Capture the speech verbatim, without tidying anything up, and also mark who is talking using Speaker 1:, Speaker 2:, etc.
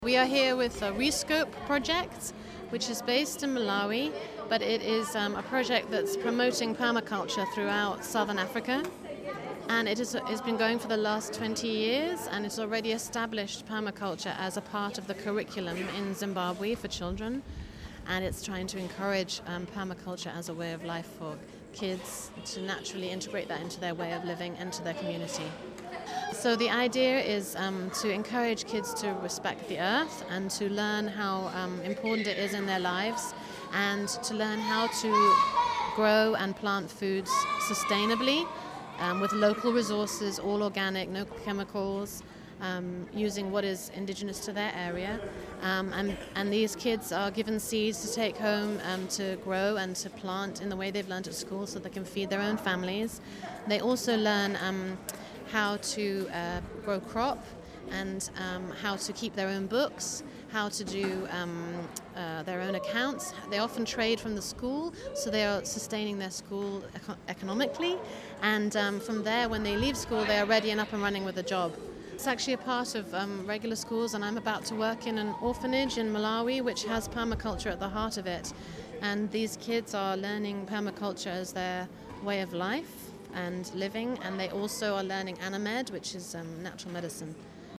Speaker 1: We are here with a Rescope project, which is based in Malawi, but it is um, a project that's promoting permaculture throughout southern Africa. And it is, it's been going for the last twenty years, and it's already established permaculture as a part of the curriculum in Zimbabwe for children. And it's trying to encourage um, permaculture as a way of life for kids to naturally integrate that into their way of living and to their community. So the idea is um, to encourage kids to respect the earth and to learn how um, important it is in their lives, and to learn how to grow and plant foods sustainably um, with local resources, all organic, no chemicals, um, using what is indigenous to their area. Um, and, and these kids are given seeds to take home um, to grow and to plant in the way they've learned at school so they can feed their own families. They also learn um, how to uh, grow crop and um, how to keep their own books, how to do um, uh, their own accounts. They often trade from the school, so they are sustaining their school eco- economically. And um, from there, when they leave school, they are ready and up and running with a job. It's actually a part of um, regular schools, and I'm about to work in an orphanage in Malawi, which has permaculture at the heart of it. And these kids are learning permaculture as their way of life and living, and they also are learning Anamed, which is um, natural medicine.